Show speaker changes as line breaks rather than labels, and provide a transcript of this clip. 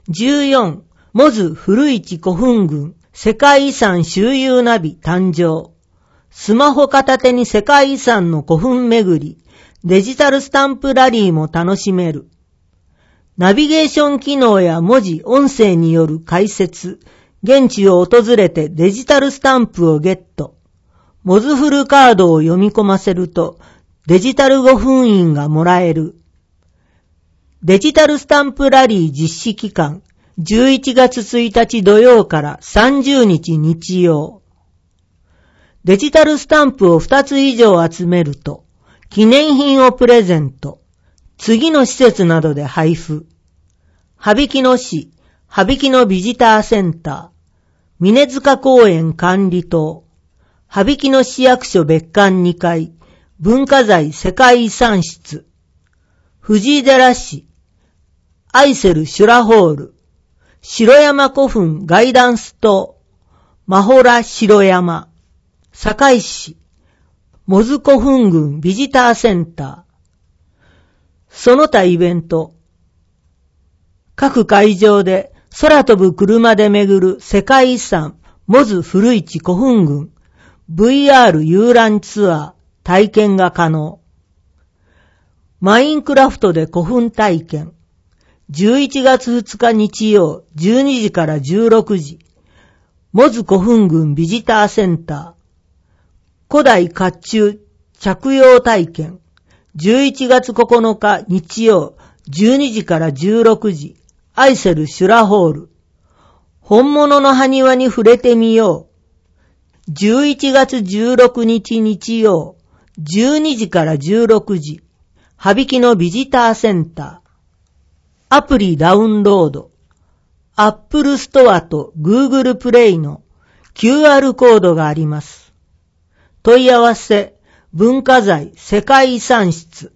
14、モズ古市古墳群、世界遺産周遊ナビ誕生。スマホ片手に世界遺産の古墳巡り、デジタルスタンプラリーも楽しめる。ナビゲーション機能や文字、音声による解説、現地を訪れてデジタルスタンプをゲット。モズフルカードを読み込ませると、デジタル古墳印がもらえる。デジタルスタンプラリー実施期間、11月1日土曜から30日日曜。デジタルスタンプを2つ以上集めると、記念品をプレゼント。次の施設などで配布。羽曳野市、羽曳野ビジターセンター、峰塚公園管理棟、羽曳野市役所別館2階、文化財世界遺産室、藤井寺市、アイセルシュラホール、城山古墳ガイダンス棟、マホラ城山、堺市、モズ古墳群ビジターセンター。その他イベント。各会場で空飛ぶ車で巡る世界遺産モズ古市古墳群 VR 遊覧ツアー体験が可能。マインクラフトで古墳体験。11月2日日曜12時から16時。モズ古墳群ビジターセンター。古代甲冑着用体験。11月9日日曜12時から16時。アイセルシュラホール。本物の埴輪に触れてみよう。11月16日日曜12時から16時。羽曳野ビジターセンター。アプリダウンロード。Apple Store と Google Play の QR コードがあります。問い合わせ、文化財世界遺産室